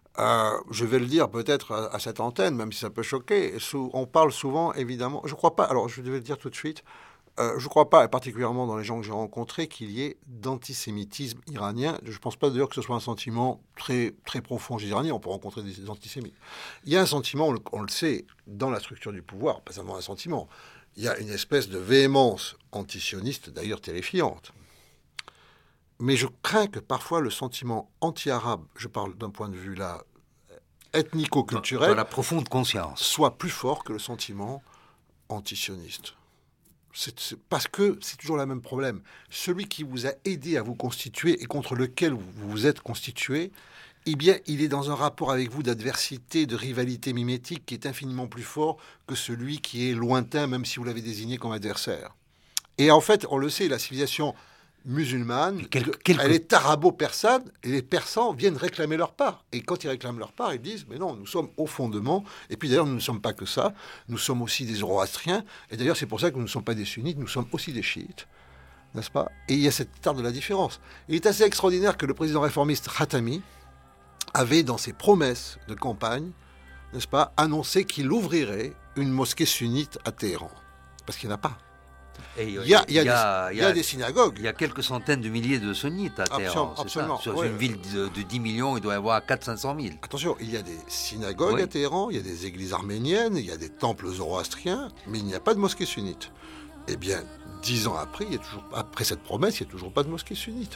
Je vais le dire peut-être à cette antenne, même si ça peut choquer. On parle souvent, évidemment, je ne crois pas, alors je vais le dire tout de suite, je ne crois pas, et particulièrement dans les gens que j'ai rencontrés, qu'il y ait d'antisémitisme iranien. Je ne pense pas d'ailleurs que ce soit un sentiment très, très profond chez les Iraniens. On peut rencontrer des antisémites. Il y a un sentiment, on le sait, dans la structure du pouvoir, pas seulement un sentiment. il y a une espèce de véhémence antisioniste, d'ailleurs terrifiante. Mais je crains que parfois le sentiment anti-arabe, je parle d'un point de vue là ethnico-culturel, dans la profonde conscience, soit plus fort que le sentiment antisioniste. C'est parce que c'est toujours le même problème. Celui qui vous a aidé à vous constituer et contre lequel vous vous êtes constitué, eh bien, il est dans un rapport avec vous d'adversité, de rivalité mimétique qui est infiniment plus fort que celui qui est lointain, même si vous l'avez désigné comme adversaire. Et en fait, on le sait, la civilisation musulmane, elle est arabo-persane, et les Persans viennent réclamer leur part. Et quand ils réclament leur part, ils disent, mais non, nous sommes au fondement, et puis d'ailleurs, nous ne sommes pas que ça, nous sommes aussi des zoroastriens, et d'ailleurs, c'est pour ça que nous ne sommes pas des sunnites, nous sommes aussi des chiites, n'est-ce pas? Et il y a cette part de la différence. Il est assez extraordinaire que le président réformiste Khatami avait, dans ses promesses de campagne, n'est-ce pas, annoncé qu'il ouvrirait une mosquée sunnite à Téhéran. Parce qu'il n'y en a pas. Et il y a des synagogues. Il y a quelques centaines de milliers de sunnites à Téhéran. Absolument. Sur une ville de 10 millions, il doit y avoir 400-500 000. Attention, il y a des synagogues à Téhéran, il y a des églises arméniennes, il y a des temples zoroastriens, mais il n'y a pas de mosquée sunnite. Eh bien, 10 ans après, après cette promesse, il n'y a toujours pas de mosquée sunnite.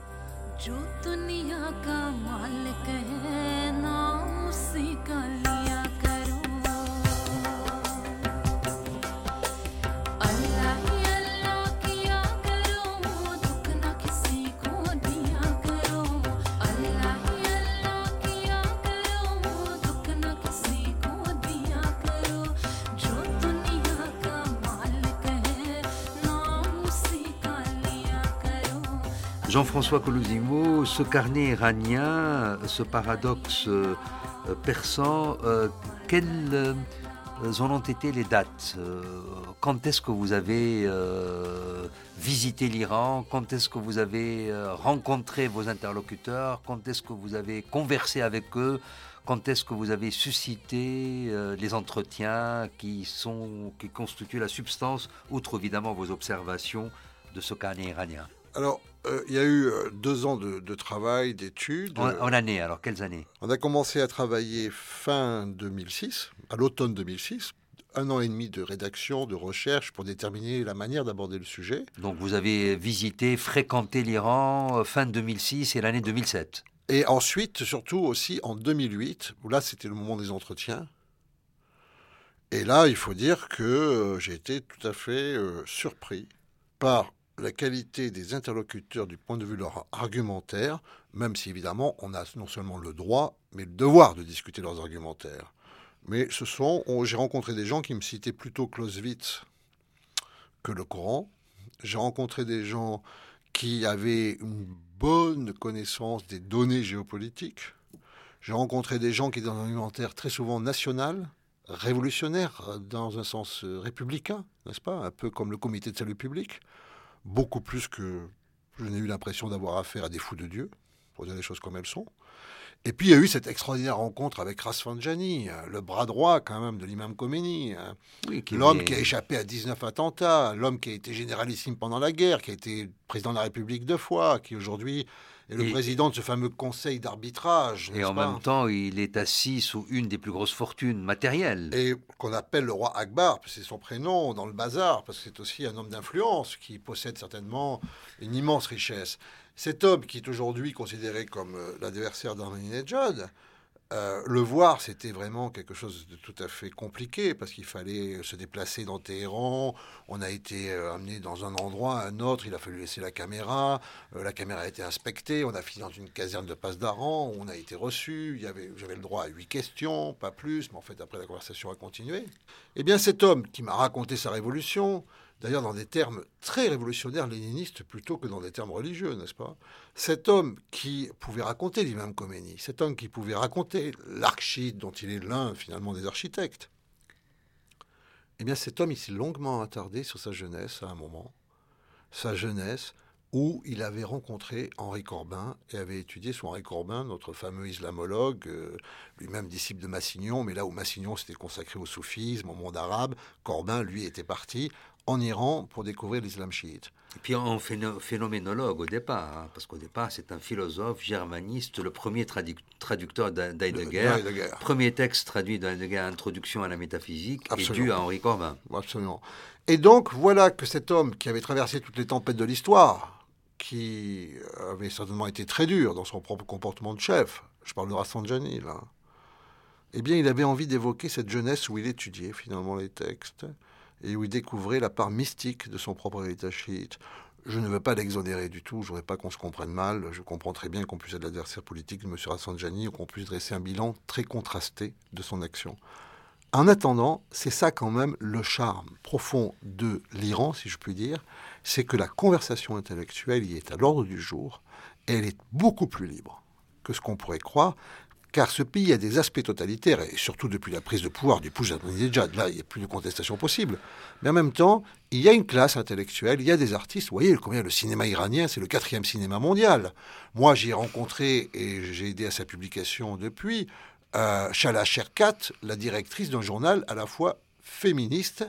Jean-François Colosimo, ce carnet iranien, ce paradoxe persan, quelles en ont été les dates? Quand est-ce que vous avez visité l'Iran? Quand est-ce que vous avez rencontré vos interlocuteurs? Quand est-ce que vous avez conversé avec eux? Quand est-ce que vous avez suscité les entretiens qui constituent la substance, outre évidemment vos observations de ce carnet iranien? Alors, il y a eu 2 ans de travail, d'études. En année, alors quelles années? On a commencé à travailler fin 2006, à l'automne 2006. 1 an et demi de rédaction, de recherche pour déterminer la manière d'aborder le sujet. Donc vous avez visité, fréquenté l'Iran fin 2006 et l'année 2007. Et ensuite, surtout aussi en 2008, où là c'était le moment des entretiens. Et là, il faut dire que j'ai été tout à fait surpris par la qualité des interlocuteurs du point de vue de leur argumentaire, même si évidemment on a non seulement le droit, mais le devoir de discuter leurs argumentaires. Mais j'ai rencontré des gens qui me citaient plutôt Clausewitz que le Coran. J'ai rencontré des gens qui avaient une bonne connaissance des données géopolitiques. J'ai rencontré des gens qui étaient dans un argumentaire très souvent national, révolutionnaire, dans un sens républicain, n'est-ce pas? Un peu comme le Comité de salut public. Beaucoup plus que je n'ai eu l'impression d'avoir affaire à des fous de Dieu, pour dire les choses comme elles sont. Et puis il y a eu cette extraordinaire rencontre avec Rasfanjani, le bras droit quand même de l'imam Khomeini, l'homme qui a échappé à 19 attentats, l'homme qui a été généralissime pendant la guerre, qui a été président de la République 2 fois, qui aujourd'hui est le président de ce fameux conseil d'arbitrage. Et en même temps, il est assis sous une des plus grosses fortunes matérielles. Et qu'on appelle le roi Akbar, c'est son prénom dans le bazar, parce que c'est aussi un homme d'influence qui possède certainement une immense richesse. Cet homme qui est aujourd'hui considéré comme l'adversaire d'Ahmadinejad, le voir, c'était vraiment quelque chose de tout à fait compliqué parce qu'il fallait se déplacer dans Téhéran. On a été amené dans un endroit, à un autre. Il a fallu laisser la caméra. La caméra a été inspectée. On a fini dans une caserne de passe d'Aran. On a été reçu. J'avais le droit à 8 questions, pas plus. Mais en fait, après, la conversation a continué. Eh bien, cet homme qui m'a raconté sa révolution, d'ailleurs dans des termes très révolutionnaires léninistes plutôt que dans des termes religieux, n'est-ce pas? Cet homme qui pouvait raconter l'imam Khomeini, cet homme qui pouvait raconter l'archite dont il est l'un finalement des architectes, eh bien cet homme il s'est longuement attardé sur sa jeunesse à un moment, sa jeunesse où il avait rencontré Henri Corbin et avait étudié sous Henri Corbin, notre fameux islamologue, lui-même disciple de Massignon, mais là où Massignon s'était consacré au soufisme, au monde arabe, Corbin, lui, était parti en Iran pour découvrir l'islam chiite. Et puis en phénoménologue au départ, hein, parce qu'au départ c'est un philosophe germaniste, le premier traducteur d'Heidegger, premier texte traduit d'Heidegger, Introduction à la métaphysique, est dû à Henri Corbin. Absolument. Et donc voilà que cet homme qui avait traversé toutes les tempêtes de l'histoire, qui avait certainement été très dur dans son propre comportement de chef, je parle de Rafsanjani là, eh bien il avait envie d'évoquer cette jeunesse où il étudiait finalement les textes, et où il découvrait la part mystique de son propre héritage chiite. Je ne veux pas l'exonérer du tout, je ne voudrais pas qu'on se comprenne mal, je comprends très bien qu'on puisse être l'adversaire politique de M. Rafsanjani ou qu'on puisse dresser un bilan très contrasté de son action. En attendant, c'est ça quand même le charme profond de l'Iran, si je puis dire, c'est que la conversation intellectuelle y est à l'ordre du jour, et elle est beaucoup plus libre que ce qu'on pourrait croire, car ce pays a des aspects totalitaires, et surtout depuis la prise de pouvoir du Putsch d'Ahmadinejad, là, il n'y a plus de contestation possible. Mais en même temps, il y a une classe intellectuelle, il y a des artistes. Vous voyez combien le cinéma iranien, c'est le 4e cinéma mondial. Moi, j'ai rencontré, et j'ai aidé à sa publication depuis, Shala Sherkat, la directrice d'un journal à la fois féministe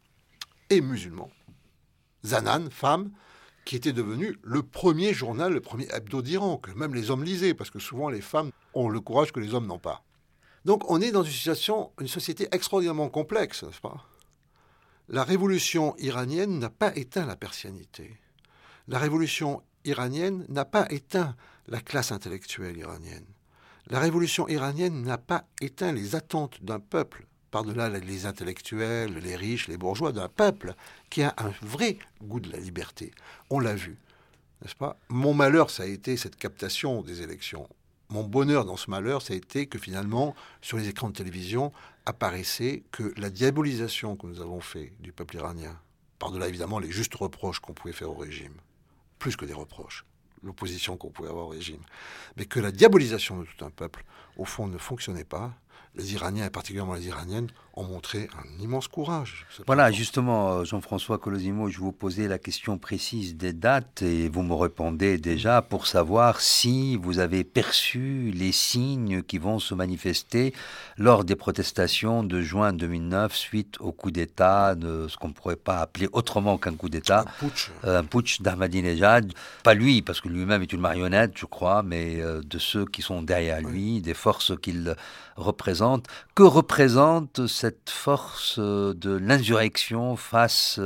et musulman. Zanan, femme, qui était devenu le premier journal, le premier hebdo d'Iran, que même les hommes lisaient, parce que souvent les femmes ont le courage que les hommes n'ont pas. Donc on est dans une société extraordinairement complexe, n'est-ce pas ? La révolution iranienne n'a pas éteint la persianité. La révolution iranienne n'a pas éteint la classe intellectuelle iranienne. La révolution iranienne n'a pas éteint les attentes d'un peuple, par-delà les intellectuels, les riches, les bourgeois, d'un peuple qui a un vrai goût de la liberté. On l'a vu, n'est-ce pas ? Mon malheur, ça a été cette captation des élections. Mon bonheur dans ce malheur, ça a été que finalement, sur les écrans de télévision, apparaissait que la diabolisation que nous avons fait du peuple iranien, par-delà évidemment les justes reproches qu'on pouvait faire au régime, plus que des reproches, l'opposition qu'on pouvait avoir au régime, mais que la diabolisation de tout un peuple, au fond, ne fonctionnait pas. Les Iraniens, et particulièrement les Iraniennes, ont montré un immense courage. Voilà, justement, Jean-François Colosimo, je vous posais la question précise des dates et vous me répondez déjà pour savoir si vous avez perçu les signes qui vont se manifester lors des protestations de juin 2009 suite au coup d'État, de ce qu'on ne pourrait pas appeler autrement qu'un coup d'État, un putsch d'Ahmadinejad. Pas lui, parce que lui-même est une marionnette, je crois, mais de ceux qui sont derrière lui, des forces qu'il représente. Que représente cette force de l'insurrection face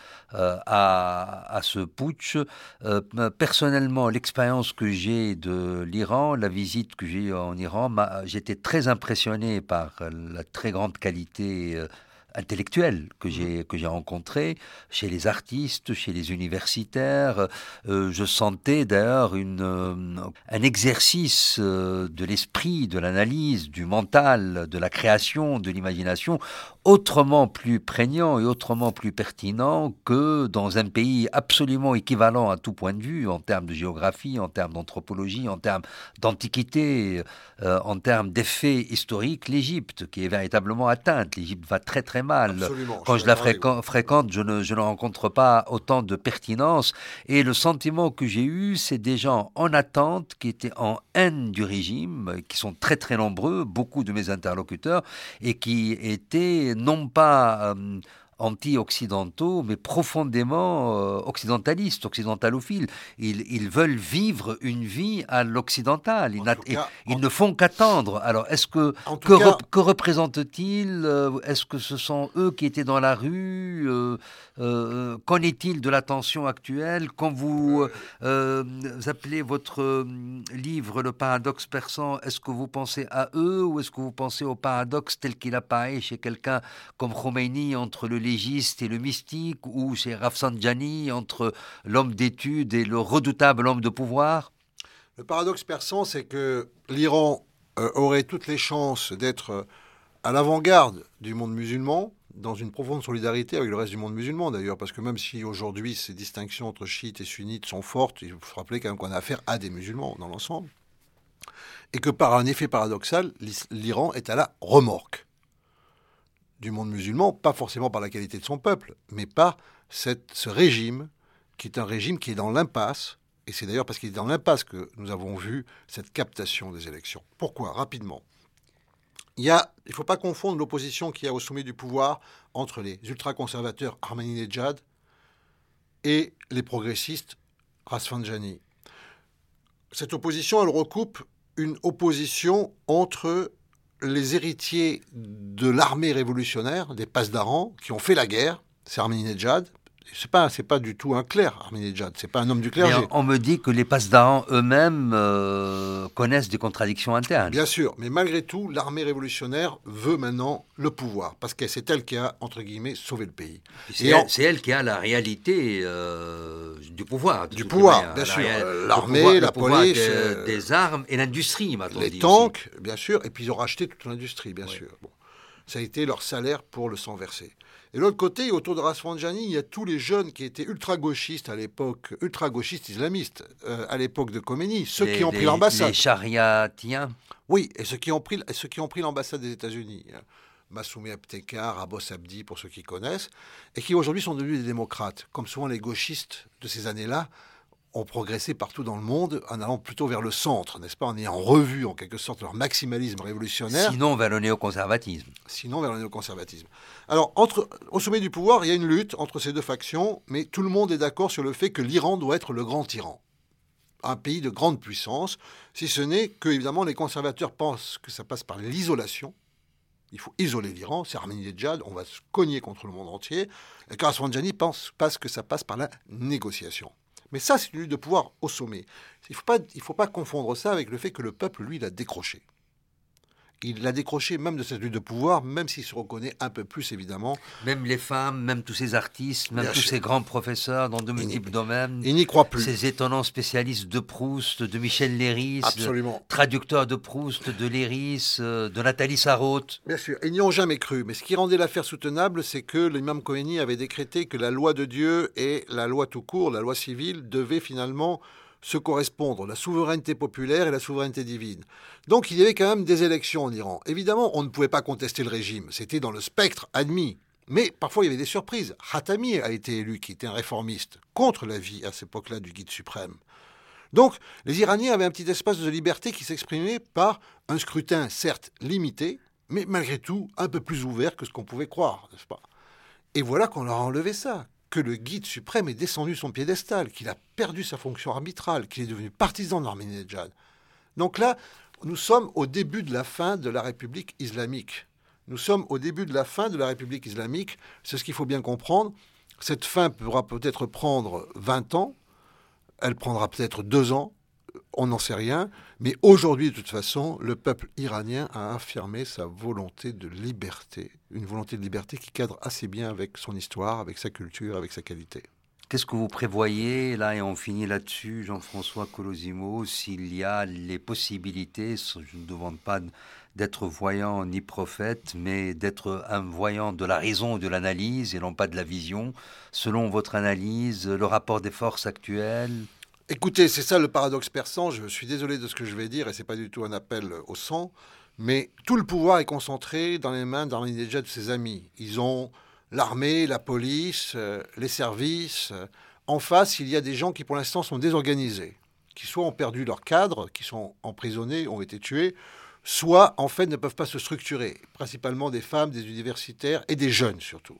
à ce putsch? Personnellement, l'expérience que j'ai de l'Iran, la visite que j'ai eue en Iran, j'étais très impressionné par la très grande qualité intellectuelle que j'ai rencontrée chez les artistes, chez les universitaires. Je sentais d'ailleurs un exercice de l'esprit, de l'analyse, du mental, de la création, de l'imagination, autrement plus prégnant et autrement plus pertinent que dans un pays absolument équivalent à tout point de vue, en termes de géographie, en termes d'anthropologie, en termes d'antiquité, en termes d'effets historiques, l'Égypte, qui est véritablement atteinte. L'Égypte va très très mal. Absolument, quand je la fréquente, je ne rencontre pas autant de pertinence. Et le sentiment que j'ai eu, c'est des gens en attente, qui étaient en haine du régime, qui sont très très nombreux, beaucoup de mes interlocuteurs, et qui étaient non pas anti-occidentaux, mais profondément occidentalistes, occidentalophiles. Ils veulent vivre une vie à l'occidental. Ils ne font qu'attendre. Alors, que représentent-ils? Est-ce que ce sont eux qui étaient dans la rue? Qu'en est-il de la tension actuelle? Quand vous appelez votre livre Le paradoxe persan, est-ce que vous pensez à eux ou est-ce que vous pensez au paradoxe tel qu'il apparaît chez quelqu'un comme Khomeini entre le légiste et le mystique, ou chez Rafsanjani entre l'homme d'étude et le redoutable homme de pouvoir? Le paradoxe persan, c'est que l'Iran aurait toutes les chances d'être à l'avant-garde du monde musulman, dans une profonde solidarité avec le reste du monde musulman d'ailleurs, parce que même si aujourd'hui ces distinctions entre chiites et sunnites sont fortes, il faut se rappeler quand même qu'on a affaire à des musulmans dans l'ensemble, et que par un effet paradoxal, l'Iran est à la remorque du monde musulman, pas forcément par la qualité de son peuple, mais par ce régime, qui est un régime qui est dans l'impasse, et c'est d'ailleurs parce qu'il est dans l'impasse que nous avons vu cette captation des élections. Pourquoi? Rapidement. il ne faut pas confondre l'opposition qu'il y a au sommet du pouvoir entre les ultra-conservateurs Ahmadinejad et les progressistes Rafsanjani. Cette opposition, elle recoupe une opposition entre les héritiers de l'armée révolutionnaire, des Pasdaran, qui ont fait la guerre, c'est Ahmadinejad. C'est pas du tout un clerc, Ahmadinejad. C'est pas un homme du clergé. Mais on me dit que les Pasdaran eux-mêmes connaissent des contradictions internes. Bien sûr, mais malgré tout, l'armée révolutionnaire veut maintenant le pouvoir, parce que c'est elle qui a, entre guillemets, sauvé le pays. C'est elle qui a la réalité du pouvoir. Du pouvoir, bien sûr. L'armée, la police... des armes et l'industrie, maintenant. Les tanks, bien sûr, et puis ils ont racheté toute l'industrie, bien sûr. Bon. Ça a été leur salaire pour le sang versé. Et de l'autre côté, autour de Rafsanjani, il y a tous les jeunes qui étaient ultra-gauchistes à l'époque, ultra-gauchistes islamistes, à l'époque de Khomeini, ceux qui ont pris l'ambassade. Les chariatiens. Oui, et ceux qui ont pris l'ambassade des États-Unis. Massoumi Abtekar, Abbas Abdi, pour ceux qui connaissent, et qui aujourd'hui sont devenus des démocrates. Comme souvent les gauchistes de ces années-là ont progressé partout dans le monde en allant plutôt vers le centre, n'est-ce pas, en ayant revu en quelque sorte leur maximalisme révolutionnaire. Sinon vers le néoconservatisme. Alors, au sommet du pouvoir, il y a une lutte entre ces deux factions, mais tout le monde est d'accord sur le fait que l'Iran doit être le grand tyran. Un pays de grande puissance, si ce n'est que, évidemment, les conservateurs pensent que ça passe par l'isolation. Il faut isoler l'Iran, c'est Ahmadinejad, on va se cogner contre le monde entier. Et Rafsanjani pense que ça passe par la négociation. Mais ça, c'est une lutte de pouvoir au sommet. Il ne faut pas confondre ça avec le fait que le peuple, lui, l'a décroché. Il l'a décroché même de cette lutte de pouvoir, même s'il se reconnaît un peu plus, évidemment. Même les femmes, même tous ces artistes, même tous ces grands professeurs dans de multiples domaines. Il n'y croit plus. Ces étonnants spécialistes de Proust, de Michel Léris, traducteurs de Proust, de Léris, de Nathalie Sarraute. Bien sûr, ils n'y ont jamais cru. Mais ce qui rendait l'affaire soutenable, c'est que l'imam Khomeini avait décrété que la loi de Dieu et la loi tout court, la loi civile, devaient finalement se correspondre, la souveraineté populaire et la souveraineté divine. Donc il y avait quand même des élections en Iran. Évidemment, on ne pouvait pas contester le régime, c'était dans le spectre admis. Mais parfois il y avait des surprises. Khatami a été élu, qui était un réformiste, contre l'avis à cette époque-là du guide suprême. Donc les Iraniens avaient un petit espace de liberté qui s'exprimait par un scrutin certes limité, mais malgré tout un peu plus ouvert que ce qu'on pouvait croire, n'est-ce pas ? Et voilà qu'on leur a enlevé ça. Que le guide suprême est descendu de son piédestal, qu'il a perdu sa fonction arbitrale, qu'il est devenu partisan d'Ahmadinejad. Donc là, nous sommes au début de la fin de la République islamique. C'est ce qu'il faut bien comprendre. Cette fin pourra peut-être prendre 20 ans, elle prendra peut-être 2 ans, on n'en sait rien. Mais aujourd'hui, de toute façon, le peuple iranien a affirmé sa volonté de liberté. Une volonté de liberté qui cadre assez bien avec son histoire, avec sa culture, avec sa qualité. Qu'est-ce que vous prévoyez, là, et on finit là-dessus, Jean-François Colosimo, s'il y a les possibilités, je ne demande pas d'être voyant ni prophète, mais d'être un voyant de la raison et de l'analyse, et non pas de la vision, selon votre analyse, le rapport des forces actuelles? Écoutez, c'est ça le paradoxe persan, je suis désolé de ce que je vais dire, et ce n'est pas du tout un appel au sang, mais tout le pouvoir est concentré dans les mains d'Ahmadinejad et de ses amis. Ils ont l'armée, la police, les services. En face, il y a des gens qui, pour l'instant, sont désorganisés, qui soit ont perdu leur cadre, qui sont emprisonnés, ont été tués, soit, en fait, ne peuvent pas se structurer, principalement des femmes, des universitaires et des jeunes, surtout.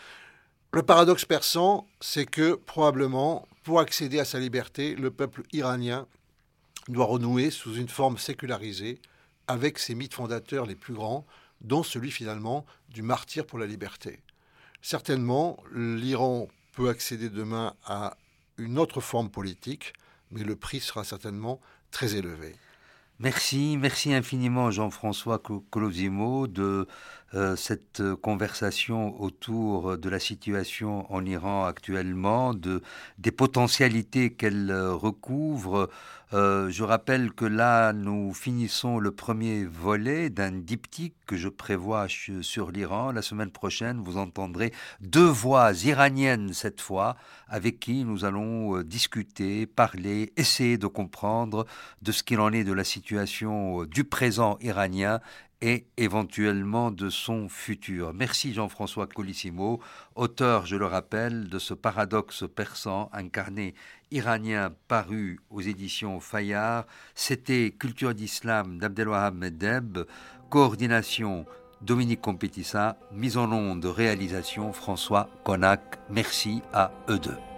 Le paradoxe persan, c'est que, probablement, pour accéder à sa liberté, le peuple iranien doit renouer sous une forme sécularisée avec ses mythes fondateurs les plus grands, dont celui, finalement, du martyr pour la liberté. Certainement, l'Iran peut accéder demain à une autre forme politique, mais le prix sera certainement très élevé. Merci infiniment Jean-François Colosimo de cette conversation autour de la situation en Iran actuellement, des potentialités qu'elle recouvre. Je rappelle que là, nous finissons le premier volet d'un diptyque que je prévois sur l'Iran. La semaine prochaine, vous entendrez 2 voix iraniennes cette fois, avec qui nous allons discuter, parler, essayer de comprendre de ce qu'il en est de la situation du présent iranien et éventuellement de son futur. Merci Jean-François Colosimo, auteur, je le rappelle, de ce paradoxe persan, un carnet iranien paru aux éditions Fayard. C'était Culture d'Islam d'Abdelwahab Medeb, Coordination Dominique Compétissa, mise en onde de réalisation François Connac. Merci à eux deux.